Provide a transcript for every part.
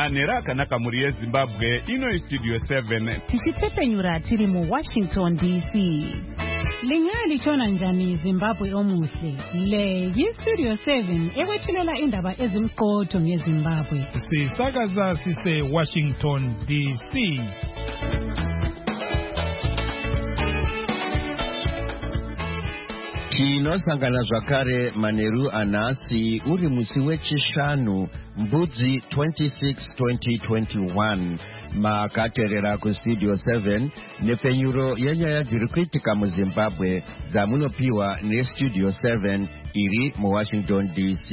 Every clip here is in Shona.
nerakanaka muri yeZimbabwe ino Studio 7 tichitepenyura tiri mu Washington DC. Lingali chona njani Zimbabwe omuhle. Le yi-Studio 7 ekwethulela indaba ezimqotho ngeZimbabwe. Sisakaza sise Washington DC. Tinosangana zvakare Maneru Anasi uri musi wechishanu Mbudzi 26 2021 makaterera kuStudio 7 nepenyuro yenyaya dziri kuitika muZimbabwe dzamunopiwa neStudio 7 iri muWashington DC.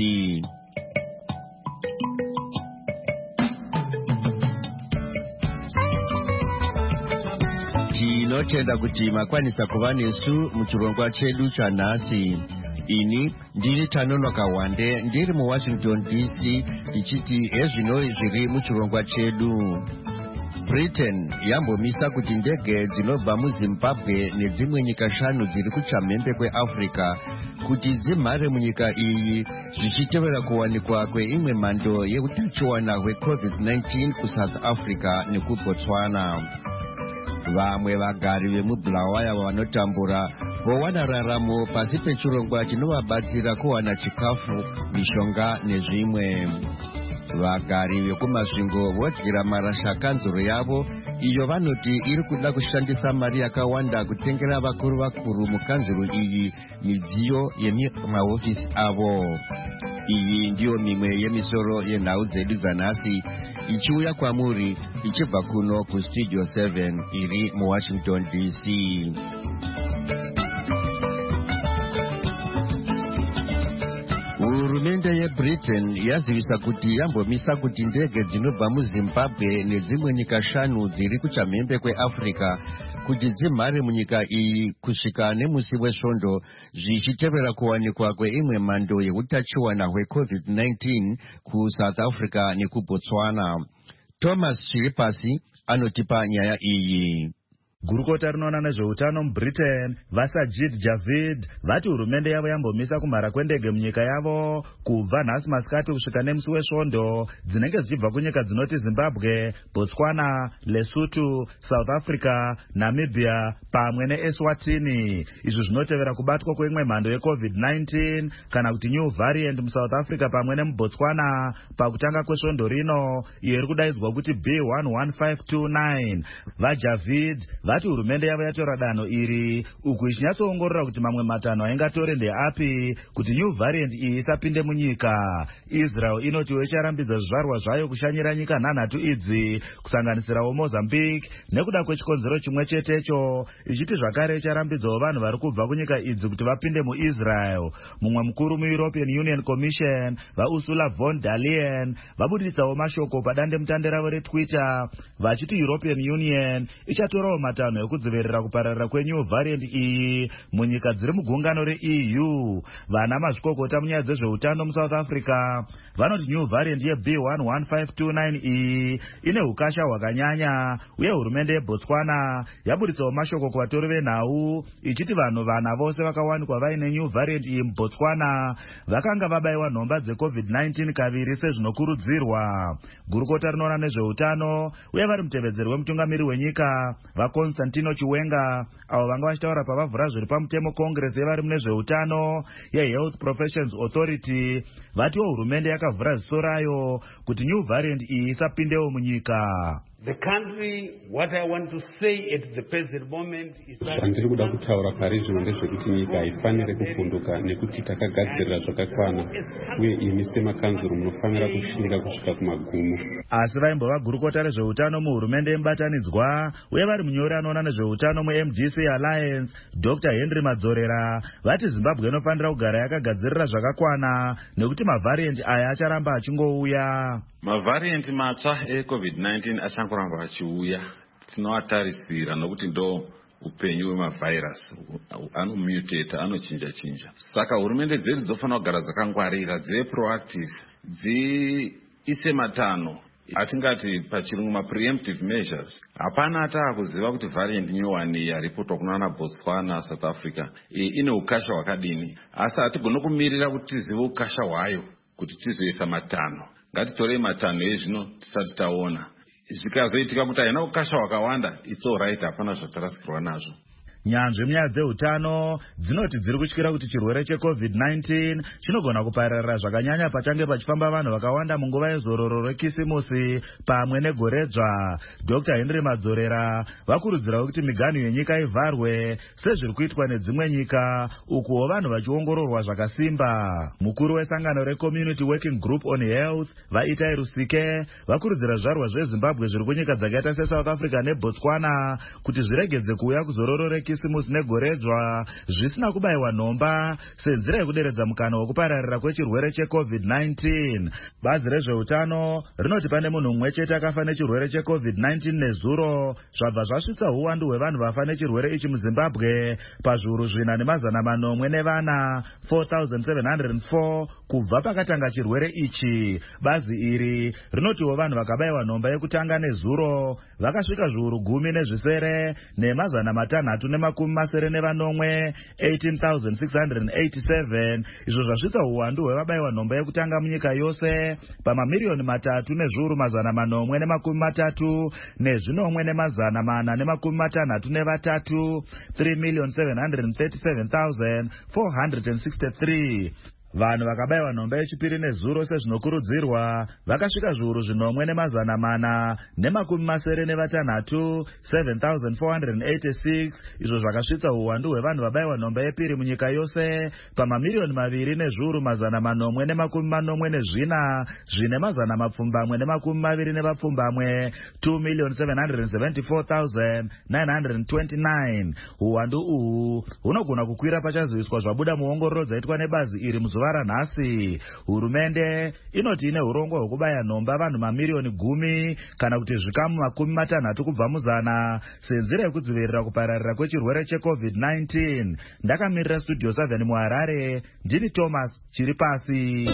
Tinotenda kuti makwanisa kuva nesu muchirongwa chedu chanhasi. Ini ndiri Tanonoka Wande ndiri muWashington DC ndichiti ezvino zviri muchirongwa chedu. Britain yambomisa kuti ndege dzinobva muZimbabwe nedzimwe nyika 5 dziri kuchamhembe kweAfrica kuti dzimhare munyika iyi zvichitevera kuwanikwa kweimwe mhando yeutachiona hweCovid-19 kuSouth Africa nekuBotswana. Vamwe vagari vemubhulawaya vanotambura vowana raramo pasi pechirongwa chinovabatsira kuwana chikafu, mishonga nezvimwe. Vagari vekumasvingo vodyira marasha kanzuro yavo iyo vanoti iri kuda kushandisa mari yakawanda kutengera vakuru mukanzuro iyi midziyo yemahofisi avo. Iyi ndiyo mimwe yemisoro yenhau dzedu dzanhasi ichiuya kwamuri ichibva kuno kuStudio 7 iri muWashington DC. Hurumende yeBritain yazivisa kuti yambomisa kuti ndege dzinobva muZimbabwe nedzimwe nyika 5 dziri kuchamhembe kweAfrica kuti dzimhare munyika iyi kusvika nemusi wesvondo zvichitevera kuwanikwa kweimwe mhando yeutachiwana hweCovid-19 kuSouth Africa nekuBotswana. Thomas Chiripasi anotipa nyaya iyi. Gurukota rinoona nezveutano muBritain vaSajid Javid vati hurumende yavo yambomisa kumhara kwendege munyika yavo kubva nhasi masikati kusvika nemusi wesvondo dzinenge dzichibva kunyika dzinoti Zimbabwe, Botswana, Lesotho, South Africa, Namibia pamwe neEswatini. Izvi zvinotevera kubatwa kweimwe mhando yeCovid-19 kana kuti new variant muSouth Africa pamwe nemuBotswana pakutanga kwesvondo rino iyo iri kudaidzwa kuti B11529. VaJavid vati hurumende yavo yatora danho iri uku ichinyatsoongorora kuti mamwe matanho aingatore ndeapi kuti new variant iyi isapinde munyika. Israel inotiwo icharambidza zvizvarwa zvayo kushanyira nyika 3 idzi kusanganisirawo Mozambique nekuda kwechikonzero chimwe chetecho, ichiti zvakare icharambidzawo vanhu vari kubva kunyika idzi kuti vapinde muIsrael. Mumwe mukuru muEuropean Union Commission vaUrsula von der Leyen vabuditsawo mashoko padandemutande ravo reTwitter vachiti European Union ichatorawo matanho ekudzivirira kupararira kwenew variant iyi munyika dziri mugungano reEU. Vana mazvikokota munyaya dzezveutano muSouth Africa vanoti new variant yeB11529 iyi ine ukasha hwakanyanya, uye hurumende yeBotswana yabuditsawo mashoko kuvatori venhau ichiti vanhu vana vose vakawanikwa vaine new variant iyi muBotswana vakanga vabayiwa nhomba dzeCovid-19 kaviri sezvinokurudzirwa. Gurukota rinoona nezveutano uye vari mutevedzeri wemutungamiri wenyika vaConstantino Chiwenga avo vanga vachitaura pavavhura zviri pamutemo Congress yevari mune zveutano yeHealth Professions Authority vatiwo hurumende yakavhura ziso rayo kuti new variant iyi isapindewo munyika. The country, what I want to say at the present moment is that zvandiri kuda kutaura pari zvino ndezvekuti nyika haifaniri kufunduka nekuti takagadzirira zvakakwana uye imi semakanzuro munofanira kushinga kusvika kumagumo. Asi vaimbova gurukota rezveutano muhurumende yemubatanidzwa uye vari munyori anoona nezveutano muMDC Alliance Dr. Henry Madzorera vati Zimbabwe inofanira kugara yakagadzirira zvakakwana nekuti mavariant aya acharamba achingouya. Mavariant matsva eCovid-19 achangoramba achiuya, tinoatarisira nokuti ndo upenyu hwemavhairasi anomutate, anochinja. Saka hurumende dzedu dzofanira kugara dzakangwarira, dzive proactive, dziise matanho atingati pachirungu ma-preemptive measures. Hapana ataakuziva kuti variant nyowani yaripotwa kunana Botswana, South Africa ine ukasha hwakadini, asi hatigone kumirira kuti tizive ukasha hwayo kuti tizoisa matanho. ngatitorei matanho ezvino tisati taona. Zvikazoitika kuti haina ukasha hwakawanda, it's all right, hapana zvatarasikirwa nazvo. Nyanzvi munyaya dzeutano dzinoti dziri kutyira kuti chirwere cheCovid-19 chinogona kupararira zvakanyanya pachange pachifamba vanhu vakawanda munguva yezororo rekisimusi pamwe negoredzva. Dr. Henry Madzorera vakurudzira kuti miganhu yenyika ivharwe sezviri kuitwa nedzimwe nyika, ukuwo vanhu vachiongororwa zvakasimba. Mukuru wesangano reCommunity Working Group on Health vaItai Rusike vakurudzira zvizvarwa zveZimbabwe zviri kunyika dzakaita seSouth Africa neBotswana kuti zviregedze kuuya kuzororo rekisimusi negoredzva zvisina kubayiwa nhomba senzira yekuderedza mukana wekupararira kwechirwere cheCovid-19. Bazi rezveutano rinoti pane munhu mumwe chete akafa nechirwere cheCovid-19 nezuro, zvabva zvasvitsa uwandu hwevanhu vafa nechirwere ichi muZimbabwe pazviuru 4,404 4,704 kubva pakatanga chirwere ichi. Bazi iri rinotiwo vanhu vakabayiwa nhomba yekutanga nezuro vakasvika zviuru 10 ne 18,687, izvo zvasvitsa uwandu hwevabayiwa nhomba yekutanga munyika yose pamamiliyoni 3,433 ne 3,737,463. Vanhu vakabayiwa nhomba yechipiri nezuro sezvinokurudzirwa vakasvika zviuru 4,400 ne 7,486, izvo zvakasvitsa uwandu hwevanhu vabayiwa nhomba yepiri munyika yose pamamiliyoni 2,444 2,774,929. Uwandu uhu hunogona kukwira pachaziviswa zvabuda muongororo dzaitwa nebazi iri muzuva ranhasi. Hurumende inoti ine urongwa hwekubaya nhomba vanhu mamiliyoni 10 kana kuti zvikamu 60 kubva muzana senzira yekudzivirira kupararira kwechirwere cheCovid-19. Ndakamirira Studio 7 muHarare, ndini Thomas Chiripasi.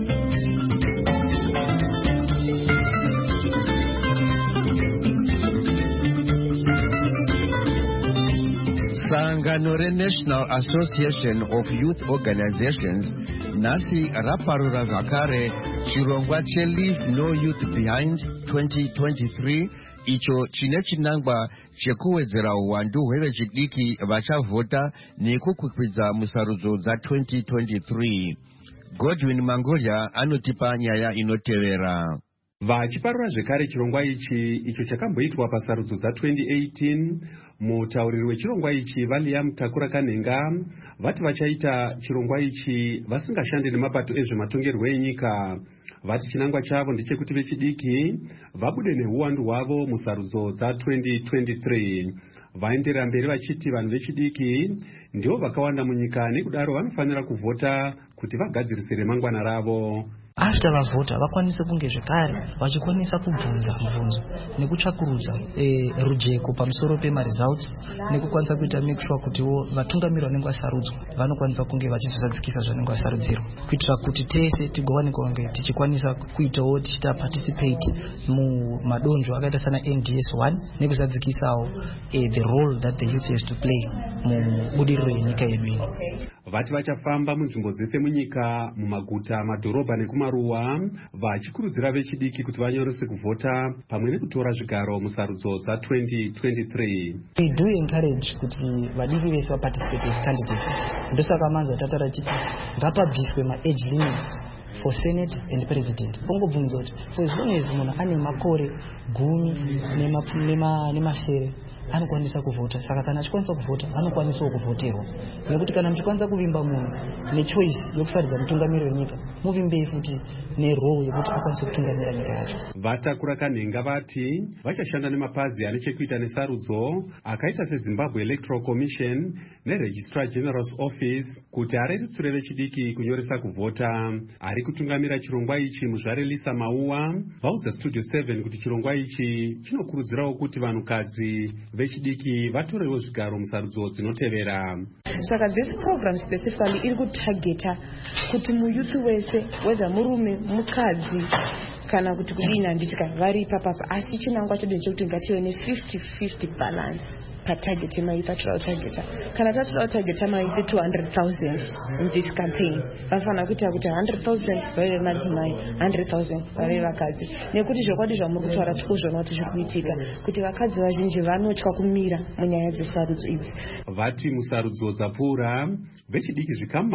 Sangano reNational Association of Youth Organizations nasi raparura zvakare chirongwa cheLeave No Youth Behind 2023 icho chine chinangwa chekuwedzera uwandu hwevechidiki vachavhota nekukwikwidza musarudzo dza2023. Godwin Mangolia anotipa nyaya inotevera. Vachiparura zvekare chirongwa ichi icho chakamboitwa pasarudzo dza2018, mutauriri wechirongwa ichi vaLiam Takura Kanhenga vati vachaita chirongwa ichi vasingashande nemapato ezvematongerwo enyika. Vati chinangwa chavo ndechekuti vechidiki vabude neuwandu hwavo musarudzo dza2023. Vaenderera mberi vachiti vanhu vechidiki ndivo vakawanda munyika, nekudaro vanofanira kuvhota kuti vagadzirise remangwana ravo. After vavhota vakwanise kunge zvekare vachikwanisa kubvunza mibvunzo nekutsvakurudza rujeko pamusoro pemaresults nekukwanisa kuita make sure kutiwo vatungamiri vanenge vasarudzwa vanokwanisa kunge vachizozadzikisa zvanenge vasarudzirwa, kuitira kuti tese tigowanikwa kunge tichikwanisa kuitawo tichita participate mumadonzvo akaita sana NDS1 nekuzadzikisawo the role that the youth has to play mubudiriro yenyika yedu ino. Vati vachafamba munzvimbo dzese munyika, mumaguta, madhorobha nekumaruwa, vachikurudzira vechidiki kuti vanyorese kuvhota pamwe nekutora zvigaro musarudzo dza2023. We do encourage kuti vadiki vese vaparticipate as candidates. Ndosaka manzi atataura chiti ngapabviswe ma-age limits for Senate and President. Pongobvunza kuti for as long as munhu ane makore 10 nemasere anokwanisa kuvhota. Saka kana achikwanisa kuvhota anokwanisawo kuvhoterwa, nekuti kana muchikwanisa kuvimba munhu nechoice yokusaridza mutungamiri wenyika, muvimbei futi nerole yekuti akwanise kutungamira nyika yacho. Vatakura Kanhenga vati vachashanda nemapazi ane chekuita nesarudzo akaita seZimbabwe Electoral Commission neRegistrar General's Office kuti arerutsire vechidiki kunyoresa kuvhota. Ari kutungamira chirongwa ichi muzvare Lisa Mauwa vaudza Studio 7 kuti chirongwa ichi chinokurudzirawo kuti vanhukadzi vechidiki vatorewo zvigaro musarudzo dzinotevera. Saka this program specifically iri kutargeta kuti muyuthi wese, whether murume, mukadzi, kana kuti kudini handitika vari ipapapa, asi chinangwa chedu ndechekuti ngative ne50-50 balance patarget yemaipa toda kutageta. Kana tatoda kutageta maipa 200,000 in this campaign, vafana kuita kuti 100,000 vave madzimai, 100,000 vave vakadzi, nekuti zvokwadi zvamuri kutaura tikuzvona kuti zviri kuitika, kuti vakadzi vazhinji vanotya kumira munyaya dzesarudzo idzi. Vati musarudzo dzapfuura, vechidiki zvikamu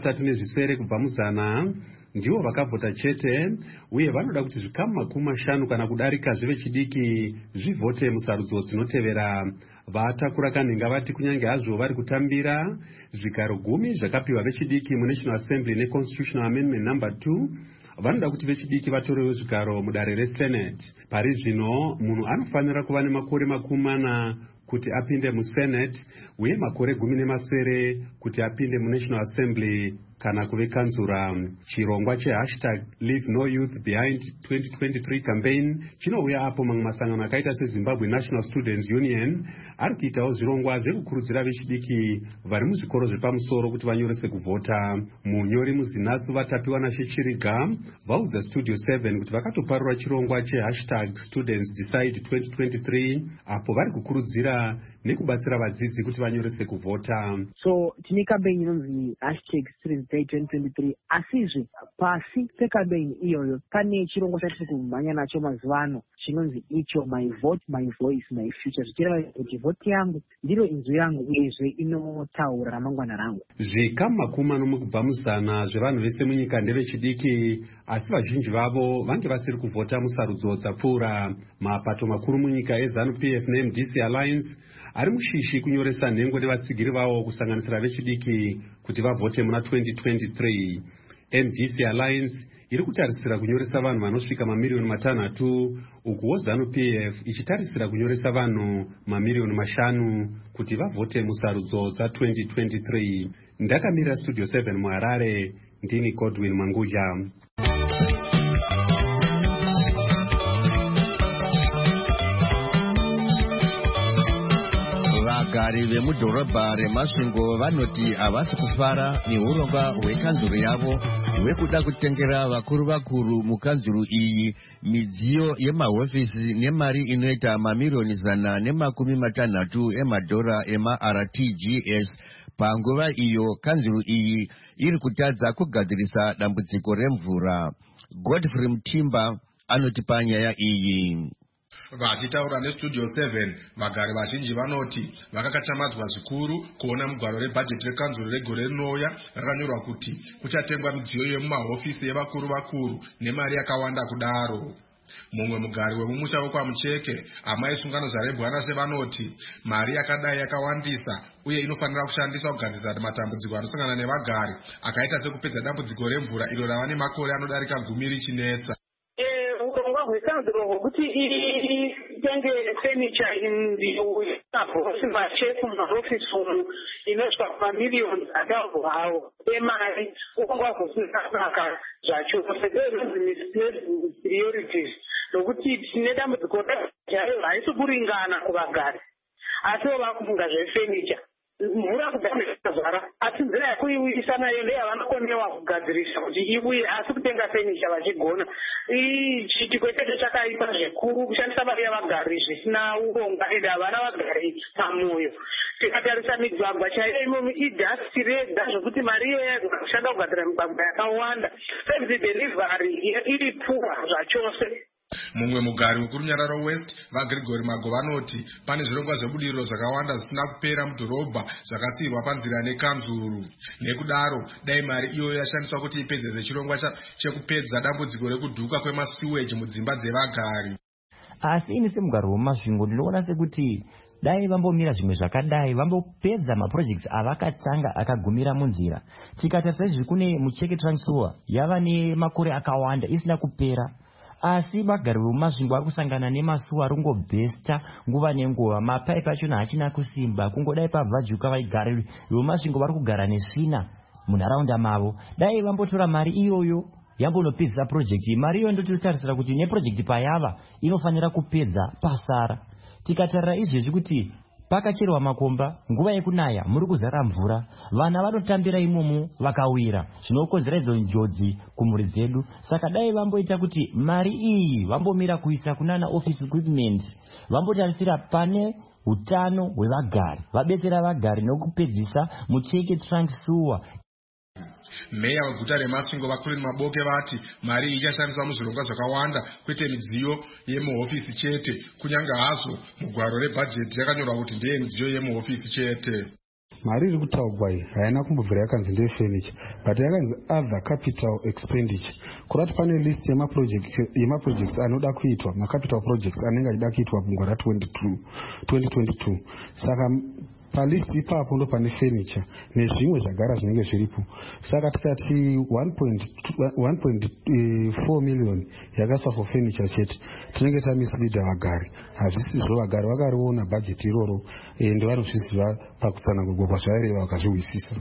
37 kubva muzana ndivo vakavhota chete, uye vanoda kuti zvikamu 50 kana kudarika zvevechidiki zvivhote musarudzo dzinotevera. Vatakura kanhenga vati kunyange hazvo vari kutambira zvigaro 10 zvakapiwa vechidiki muNational Assembly neConstitutional Amendment No. 2, vanoda kuti vechidiki vatorewo zvigaro mudare reSenate. Pari zvino munhu anofanira kuva nemakore 40 kuti apinde muSenate, uye makore 17 kuti apinde muNational Assembly kana kuve kanzura. Chirongwa #LeaveNoYouthBehind 2023 campaign chinouya apo mamwe masangano akaita seZimbabwe National Students Union ari kuitawo zvirongwa zvekukurudzira vechidiki vari muzvikoro zvepamusoro kuti vanyorese kuvhota. Munyori muZinasu Vatapiwa naShechiriga vaudza Studio 7 kuti vakatoparura chirongwa #StudentsDecide 2023 apo vari kukurudzira nekubatsira vadzidzi kuti vanyorese kuvhota. So tine campaign inonzi #StudentsDecide 2023, asizve pasi pecampaign iyoyo pane chirongwa chatiri kumhanya nacho mazuva ano chinonzi icho My Vote, My Voice, My Future, zvichireva kuti vhoti yangu ndiro inzwi yangu uyezve inotaura ramangwana rangu. Zvikamu 40 kubva muzana zvevanhu vese munyika ndevechidiki, asi vazhinji vavo vange vasiri kuvhota musarudzo dzapfuura. Mapato makuru munyika eZANU-PF neMDC Alliance ari mushishi kunyoresa nhengo nevatsigiri vavo kusanganisira vechidiki kuti vavhote muna 2023. MDC Alliance iri kutarisira kunyoresa vanhu vanosvika mamiliyoni 6, ukuwo ZANU-PF ichitarisira kunyoresa vanhu mamiliyoni 5 kuti vavhote musarudzo dza2023. Ndakamira Studio 7 muHarare, ndini Godwin Manguja. Vagari vemudhorobha reMasvingo vanoti havasi kufara neurongwa hwekanzuru yavo hwekuda kutengera vakuru mukanzuru iyi midziyo yemahofisi nemari inoita mamiliyoni 160 emadhora emaRTGS. Panguva iyo kanzuru iyi iri kutadza kugadzirisa dambudziko remvura. Godfrey Mutimba anoti panyaya iyi. Vachitaura neStudio 7, vagari vazhinji vanoti vakakatsamadzwa zvikuru kuona mugwaro rebhajeti rekanzuro regore rinouya rakanyorwa kuti kuchatengwa midziyo yemumahofisi yevakuru nemari yakawanda kudaro. Mumwe mugari wemumusha wekwaMucheke, amai sungano zarebwana sevanoti mari yakadai yakawandisa uye inofanira kushandiswa kugadzirisa matambudziko anosangana nevagari akaita sekupedza dambudziko remvura iro rava nemakore anodarika 10 richinetsa. Urongwa hwekanzuro hwekuti itenge furniture inabhosi machefu mahofisi umu inosvika kumamiliyoni akahwawo emari, urongwa hwekunaka zvachose priorities nokuti tine dambudziko rayo haisi kuringana kuvagari, asi vakufunga zvefurniture. Mvura kudamuzvara, asi nzira yekuiuyisa nayo ndeyavanokonewa kugadzirisa kuti iuye, asi kutenga furniture vachigona. Chiitiko chedu chakaipa zvikuru kushandisa mari yavagari zvisina urongwa ende havana vagari pamwoyo. Tikatarisa migwagwa chaiyo imomo idhasti rega zvokuti mari iyoyo kushanda kugadzira migwagwa yakawanda. Service delivery iri pfuwa zvachose. Mumwe mugari wekurunyararo West, vaGregory Mago vanoti pane zvirongwa zvebudiriro zvakawanda zvisina kupera mudhorobha zvakasiyirwa panzira nekanzuru. Nekudaro dai mari iyoyo yashandiswa kuti ipedzeze chirongwa chekupedza dambudziko rekudhuka kwemasiweji mudzimba dzevagari. Asi ini semugari weMasvingo ndinoona sekuti dai vambomira zvimwe zvakadai, vambopedza maprojects avakatanga akagumira munzira. Tikatarisa izvi kune Mucheke Transfer yava nemakore akawanda isina kupera. Asi vagari veMasvingo vari kusangana nemasuwa ringobhesta nguva nenguva, mapaipi achona hachina kusimba, kungodai pabvajuka vaigari veMasvingo vari kugara nesvina munharaunda mavo. Dai vambotora mari iyoyo yambonopedzisa project. Mari iyoyo ndototarisira kuti neproject payava inofanira kupedza pasara. Tikatarira izvezvi kuti pakacherwa makomba, nguva yekunaya muri kuzara mvura, vana vanotambira imomo vakawira, zvinokonzera idzo njodzi kumhuri dzedu. Saka dai vamboita kuti mari iyi vambomira kuisa kunana office equipment, vambotarisira pane utano hwevagari, vabetsera vagari nokupedzisa mucheke trunk sewer. Meya weguta reMasvingo Vakureni Maboke vati mari iyi ichashandiswa muzvirongwa zvakawanda, kwete midziyo yemuhofisi chete, kunyange hazvo mugwaro rebhajeti yakanyorwa kuti ndeye midziyo yemuhofisi chete. Mari iri kutaurwa iyi haina kumbobvira yakanzi ndefurniture, but yakanzi other capital expenditure. Kurati pane list yemaprojects anoda kuitwa, macapital projects anenge achida kuitwa mugwara 2022. Saka palist ipapo ndo pane furniture nezvimwe zvagara zvinenge zviripo. Saka tikati 1.4 million yakaiswa for furniture chete, tinenge tamisleada vagari. Hazvisizvo, vagari vakariona budget iroro ende vanozviziva pakutsanangurwa kwazvaireva vakazviwisisa.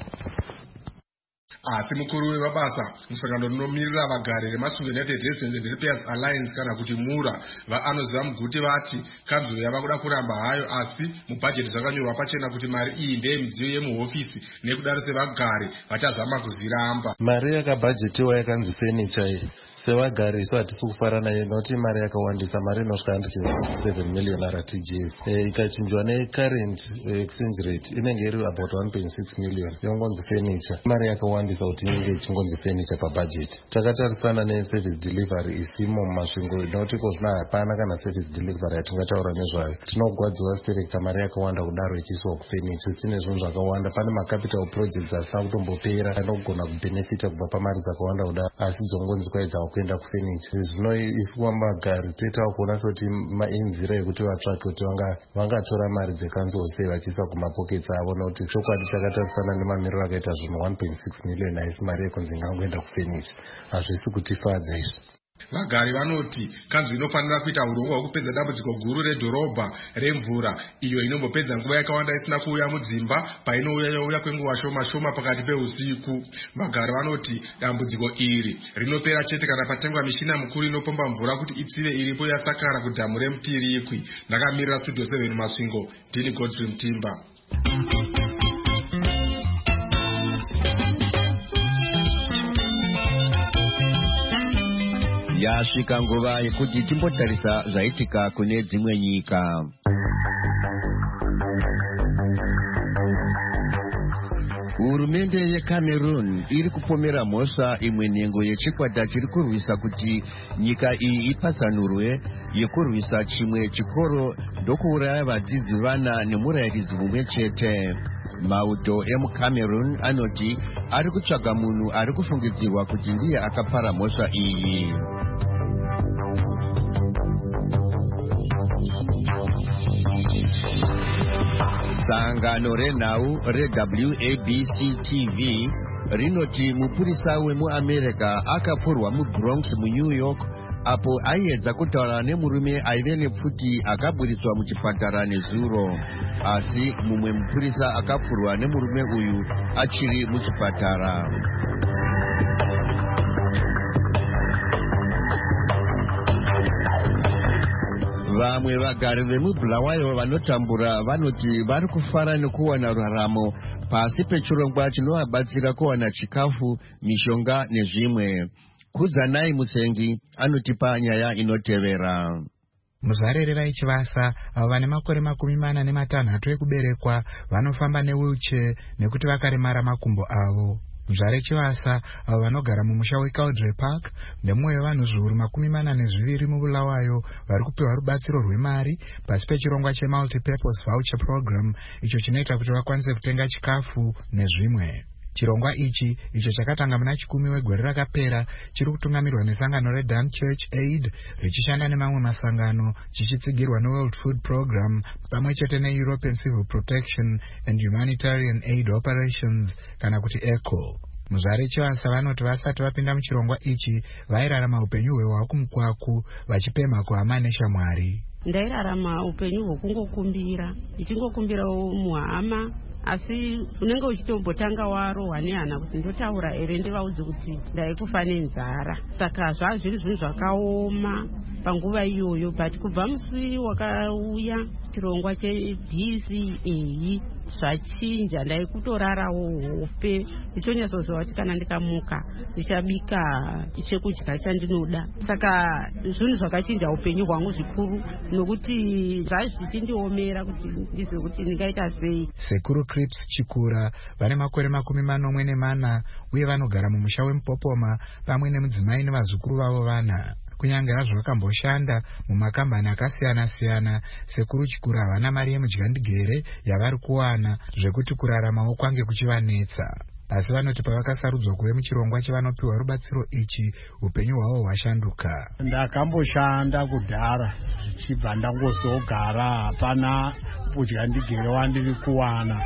Asi mukuru wevabasa musangano rinomirira vagari reMasvingo United Residents and Repairs Alliance kana kuti MURA anoziva muguti vati kanzuro yava kuda kuramba hayo, asi mubhajeti zvakanyorwa pachena kuti mari iyi ndeye midziyo yemuhofisi, nekudaro sevagari vachazama kuzviramba. Mari yakabhajetiwa yakanzi furniture iyi, sevagari isu hatisi kufara nayo nekuti mari yakawandisa, mari inosvika 167 million RTGs. Ikachinjwa necurrent exchange rate inenge iri about 1.6 million yongonzi furniture. Mari yakawandisa kuti inge ichingonzi furniture pabudget. Takatarisana neservice delivery isimo mumasvingo nekuti kozvina hapana kana service delivery yatingataura nezvayo. Tinogwadziwa stereka mari yakawanda kudaro ichiiswa kufurniture. Tine zvinhu zvakawanda, pane macapital projects asina kutombopera anogona kubenefita kubva pamari dzakawanda kudaro, asi dzongonzi kwaidza kuenda kufurniture. Zvino isu vagari toitawo kuona sekuti inzira yekuti vatsvake kuti vangatora mari dzekanzose vachiisa kumapockets avo, nokuti chokwadi takatarisana nemamiriro akaita zvinhu 1.6 million aisi mari yekunzi ingangoenda kufurniture. Hazvisi kutifadza izvi. Vagari vanoti kanzuro inofanira kuita urongwa hwekupedza dambudziko guru redhorobha remvura, iyo inombopedza nguva yakawanda isina kuuya mudzimba, painouya kwenguva shoma shoma pakati peusiku. Vagari vanoti dambudziko iri rinopera chete kana patengwa mishina mikuru inopomba mvura kuti itsive iripo yasakara kudhamu reMutirikwi. Ndakamirira Studio 7 Masvingo, ndini Godfrey Mutimba. Yasvika nguva yekuti timbotarisa zvaitika kune dzimwe nyika. Hurumende yeCameroon iri kupomera mhosva imwe nhengo yechikwata chiri kurwisa kuti nyika iyi ipatsanurwe yekurwisa chimwe chikoro ndokuuraya vadzidzi vana nemurairidzi mumwe chete. Mauto emuCameroon anoti ari kutsvaga munhu ari kufungidzirwa kuti ndiye akapara mhosva iyi. Sangano renhau reWABC TV rinoti mupurisa wemuAmerica akapfurwa muBronx muNew York apo aiedza kutaura nemurume aive nepfuti akaburitswa muchipatara nezuro, asi mumwe mupurisa akapfurwa nemurume uyu achiri muchipatara. Vamwe vagari vemubulawayo vanotambura vanoti vari kufara nekuwana raramo pasi pechirongwa chinovabatsira kuwana chikafu, mishonga nezvimwe. Kudzanai Mutsengi anotipa nyaya inotevera. Muzvarere vaichivasa avo vane makore 46 ekuberekwa vanofamba newheelchair nekuti vakaremara makumbo avo. Muzvare Chivasa avo vanogara mumusha weCaudrey Park nemumwe wevanhu zviuru 42 mubulawayo vari kupiwa rubatsiro rwemari pasi pechirongwa cheMultipurpose Voucher Program, icho chinoita kuti vakwanise kutenga chikafu nezvimwe. Chirongwa ichi, icho chakatanga muna 10 wegore rakapera, chiri kutungamirwa nesangano reDan Church Aid richishanda nemamwe masangano chichitsigirwa neWorld Food Program pamwe chete neEuropean Civil Protection and Humanitarian Aid Operations kana kuti ECHO. Muzvare Chivasa vanoti vasati vapinda muchirongwa ichi vairarama upenyu hwehwa kumukwaku vachipema kuhama neshamwari. Ndairarama upenyu hwokungokumbira, ndichingokumbirawo muhama asi unenge uchitombotanga warohwa nehana kuti ndotaura ere ndivaudze kuti ndaikufa nenzara. Saka zvazviri zvinhu zvakaoma panguva iyoyo, but kubva musi wakauya chirongwa cheDCA zvachinja. Ndaikutorarawo hope ndichonyatsoziva kuti kana ndikamuka ndichabika chekudya chandinoda. Saka zvinhu zvakachinja upenyu hwangu zvikuru, nokuti zvazvichindiomera kuti ndizive kuti ndingaita sei. Sekuru Crips Chikura vane makore 44 uye vanogara mumusha weMupopoma pamwe nemudzimai nevazukuru vavo vana. Kunyange hazvo vakamboshanda mumakambani akasiyana-siyana, Sekuru Chikura havana mari yemudyandigere yavari kuwana zvekuti kuraramawo kwange kuchivanetsa. Asi vanoti pavakasarudzwa kuve muchirongwa chevanopiwa rubatsiro ichi, upenyu hwavo hwashanduka. Ndakamboshanda kudhara zvichibva ndangozogara, hapana mudyandigere wandiri kuwana.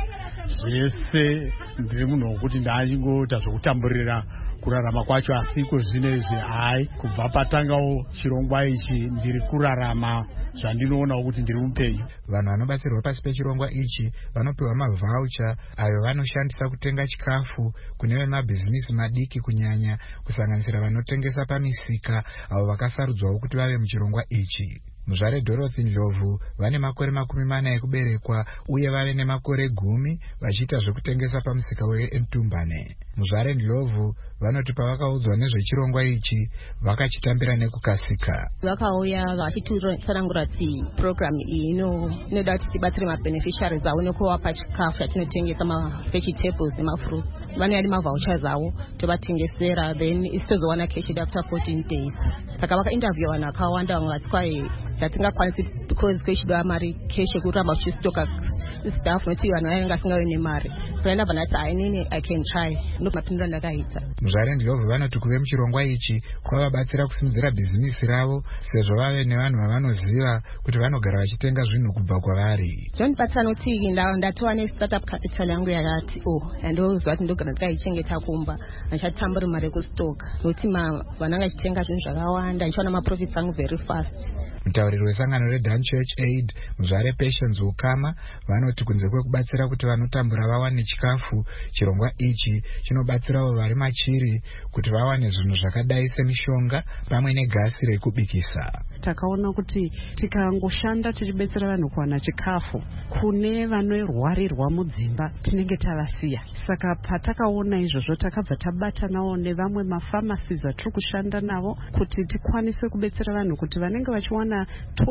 Zvese ndiri munhu wokuti ndachingoita zvokutamburira kurarama kwacho, asi kwezvinezvi hai, kubva patangawo chirongwa ichi ndiri kurarama zvandinoonawo kuti ndiri mupenyu. Vanhu vanobatsirwa pasi pechirongwa ichi vanopiwa mavhaucha ayo vanoshandisa kutenga chikafu kune vemabhizinisi madiki, kunyanya kusanganisira vanotengesa pamisika avo vakasarudzwawo kuti vave muchirongwa ichi. Muzvare Dorothy Ndlovu vane makore 40 ekuberekwa uye vave nemakore 10 vachiita zvekutengesa pamusika weMtumbane. Muzvare Ndlovu vanoti pavakaudzwa nezvechirongwa ichi vakachitambira nekukasika. Vakauya vachitsanangura kuti program iyi inoda kuti tibatsire mabeneficiaries avo nekuvapa chikafu chatinotengesa, mavegetables nemafruits. Vanoyadi mavouchers avo tovatengesera, then isitozowana cash after 14 days. Saka vakainterview vanhu vakawanda, vamwe vati kwai zatingakwanisi because kwechidwa mari cash yekuramba kuchistoka staff, noti vanhu vainge vasingawe nemari. Saka vanati inini I can try, ndomapindura ndakaita. Muzvare Ndlovu vanoti kuve muchirongwa ichi kwavabatsira kusimudzira bhizinisi ravo, sezvo vave nevanhu vavanoziva kuti vanogara vachitenga zvinhu kubva kwavari. Zvondibatsira noti ndatova nestartup capital yangu yakati ndoziva kuti ndogara ndikaichengeta kumba, handichatamburi mari yekustoka, nokuti vananga vachitenga zvinhu zvakawanda, ndichiwana maprofits angu very fast. Mutauriri wesangano reDan Church Aid, Muzvare Patience Ukama, vanoti kunze kwekubatsira kuti vanotambura vawane chikafu, chirongwa ichi chinobatsirawo vari machiri kuti vawane zvinhu zvakadai semishonga pamwe negasi rekubikisa. Takaona kuti tikangoshanda tichibetsera vanhu kuwana chikafu, kune vanorwarirwa mudzimba tinenge tavasiya. Saka patakaona izvozvo takabva tabatanawo nevamwe mafamasies atiri kushanda navo kuti tikwanise kubetsera vanhu kuti vanenge vachiwana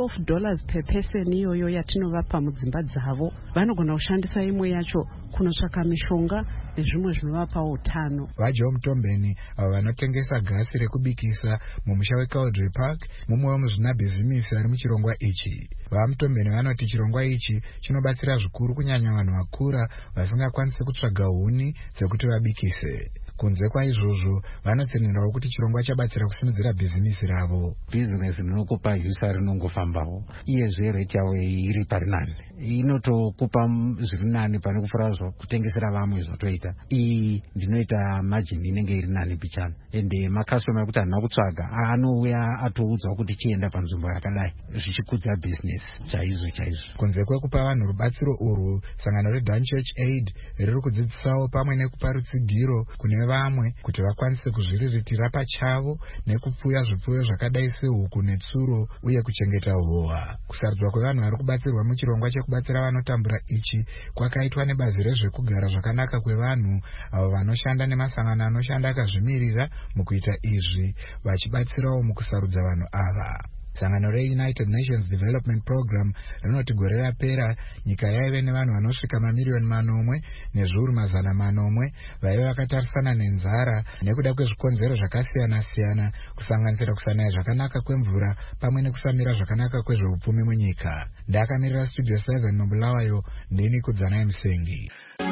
$12 per person iyoyo yatinovapa mudzimba dzavo, vanogona kushandisa imwe yacho kunotsvaka mishonga nezvimwe zvinovapawo utano. Vajoe Mutombeni avo vanotengesa gasi rekubikisa mumusha weCaudrey Park, mumwe wemuzvinabhizimisi ari muchirongwa ichi. VaMutombeni vanoti chirongwa ichi chinobatsira zvikuru kunyanya vanhu vakura vasingakwanisi kutsvaga huni dzekuti vabikise. Kunze kwaizvozvo vanotsinirawo kuti chirongwa chabatsira kusimudzira bhizinisi ravo. Bhizinesi rinokupa yusa rinongofambawo, iyezve reti yavo iri parinani, inotokupa zviri nani pane kupfuura kutengesera vamwe zvatoita. Iyi ndinoita majini inenge iri nani pichana, ende makastoma ekuti handina kutsvaga anouya atoudzwa kuti chienda panzvimbo yakadai, zvichikudza bhizinesi chaizvo chaizvo. Kunze kwekupa vanhu rubatsiro urwu, sangano reDan Church Aid riri kudzidzisawo pamwe nekupa rutsigiro kune vamwe kuti vakwanise kuzviriritira pachavo nekupfuya zvipfuyo zvakadai sehuku netsuro uye kuchengeta hova. Kusarudzwa kwevanhu vari kubatsirwa muchirongwa chekubatsira vanotambura ichi kwakaitwa nebazi rezvekugara zvakanaka kwevanhu avo vanoshanda nemasangano anoshanda akazvimirira mukuita izvi, vachibatsirawo mukusarudza vanhu ava. Sangano reUnited Nations Development Program rinoti gore rapera nyika yaive nevanhu vanosvika mamiliyoni 400 nezviuru 400 vaive vakatarisana nenzara nekuda kwezvikonzero zvakasiyana-siyana, kusanganisira kusanaya zvakanaka kwemvura pamwe nekusamira zvakanaka kwezveupfumi munyika. Ndakamirira Studio 7 muBulawayo, ndini Kudzanai Musengi.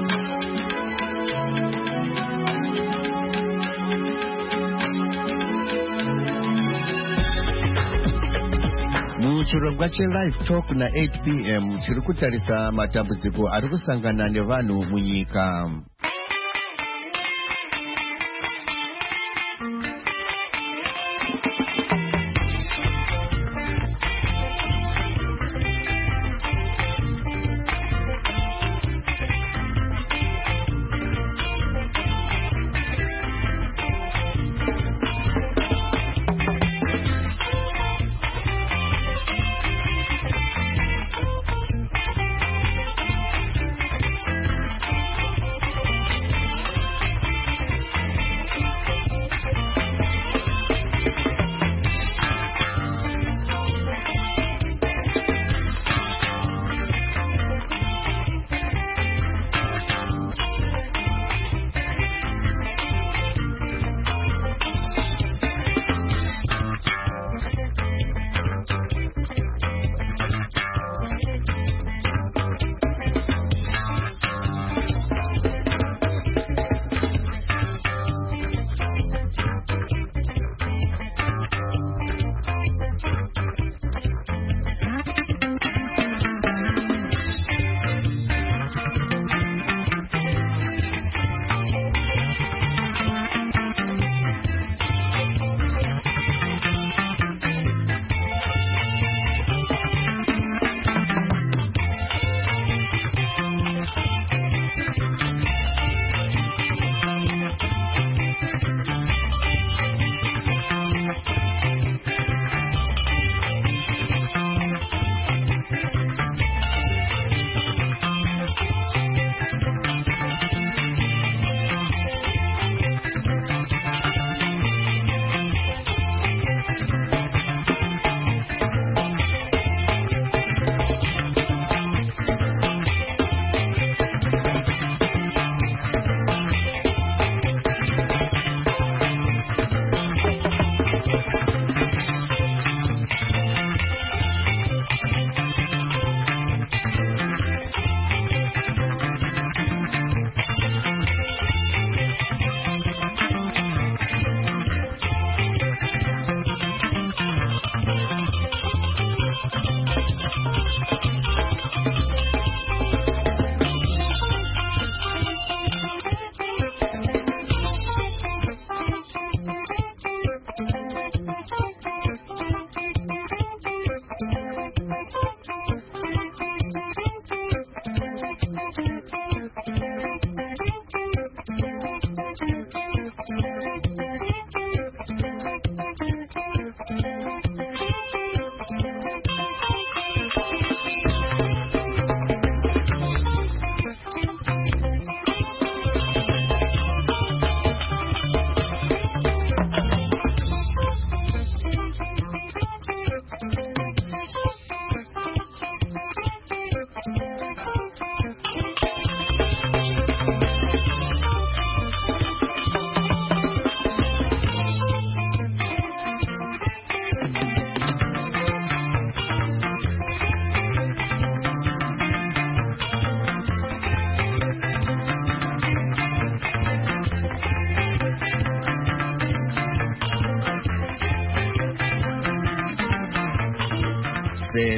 Muchirongwa cheLive Talk na 8 p.m. chiri kutarisa matambudziko ari kusangana nevanhu munyika.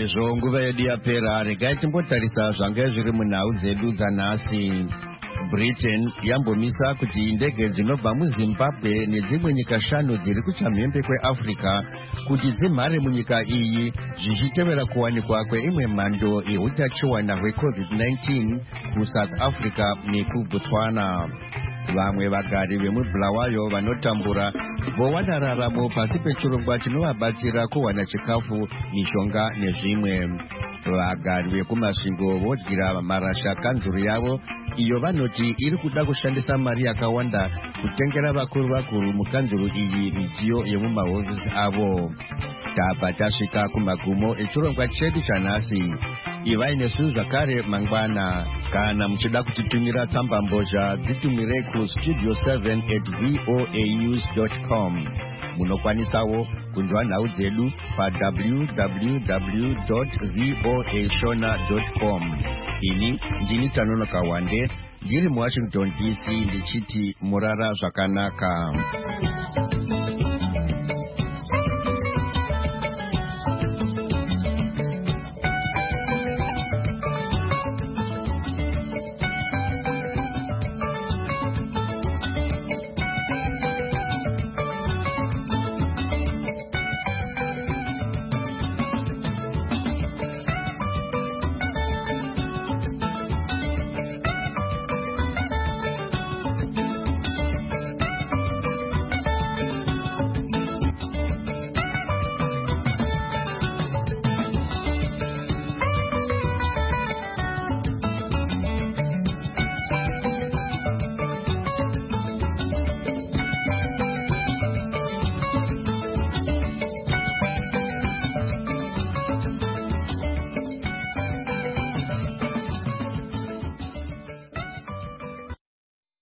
sezvo nguva yedu yapera, regai timbotarisa zvanga zviri munhau dzedu dzanhasi. Britain yambomisa kuti ndege dzinobva muZimbabwe nedzimwe nyika 5 dziri kuchamhembe kweAfrica kuti dzimhare munyika iyi zvichitevera kuwanikwa kweimwe mhando yeutachiwana hweCovid-19 kuSouth Africa nekuBotswana. Vamwe vagari vemubulawayo vanotambura vowana raramo pasi pechirongwa chinovabatsira kuwana chikafu, mishonga nezvimwe. Vagari vekumasvingo vodyira marasha kanzuru yavo iyo vanoti iri kuda kushandisa mari yakawanda kutengera vakuru mukanzuru iyi midziyo yemumahofisi avo. Tabva tasvika kumagumo echirongwa chedu chanhasi. Ivai nesu zvakare mangwana. Kana muchida kutitumira tsamba mbozha dzitumire kustudio 7@voanews.com. Munokwanisawo kunzwa nhau dzedu www.voashona.com. Ini ndini Tanonoka Wande, ndiri muWashington DC ndichiti murara zvakanaka.